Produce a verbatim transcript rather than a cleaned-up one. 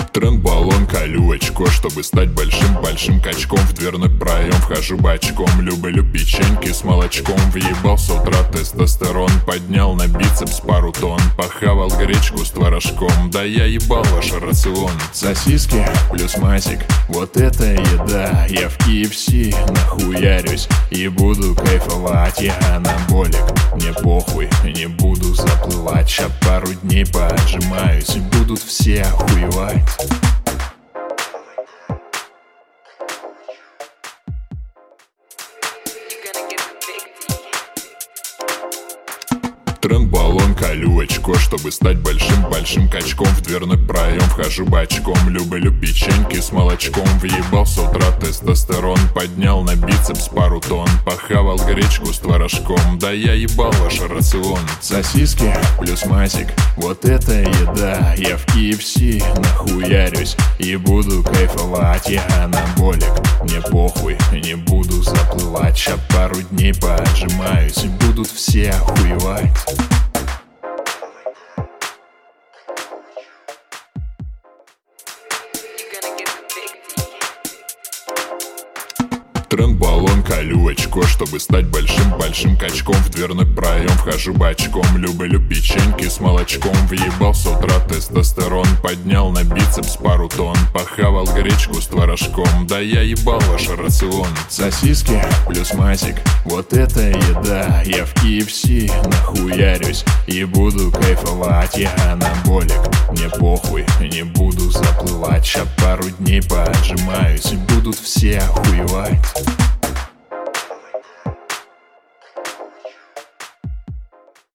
Тренд, баллон, колю очко, чтобы стать большим-большим качком. В дверной проем вхожу бочком. Люблю печеньки с молочком. Въебал с утра тестостерон. Поднял на бицепс пару тонн. Похавал гречку с творожком. Да я ебал ваш рацион. Сосиски плюс масик, вот это еда. Я в кей эф си нахуярюсь и буду кайфовать. Я анаболик, мне похуй, не буду заплывать. Ща пару дней поотжимаюсь и будут все охуевать. Тренд, баллон, колю очко, чтобы стать большим-большим качком. В дверной проем вхожу бочком. Люблю печеньки с молочком. Въебал с утра тестостерон. Поднял на бицепс пару тонн. Похавал гречку с творожком. Да я ебал ваш рацион. Сосиски плюс масик, вот это еда. Я в кей эф си нахуярюсь и буду кайфовать. Я анаболик, мне похуй, не буду заплывать. Ща пару дней поотжимаюсь и будут все охуевать. Тренд, баллон, колю очко, чтобы стать большим-большим качком. В дверной проем вхожу бочком. Люблю печеньки с молочком. Въебал с утра тестостерон. Поднял на бицепс пару тонн. Похавал гречку с творожком. Да я ебал ваш рацион. Сосиски плюс масик, вот это еда. Я в кей эф си нахуярюсь и буду кайфовать. Я анаболик, мне похуй, не буду заплывать. Ща пару дней поотжимаюсь и будут все охуевать.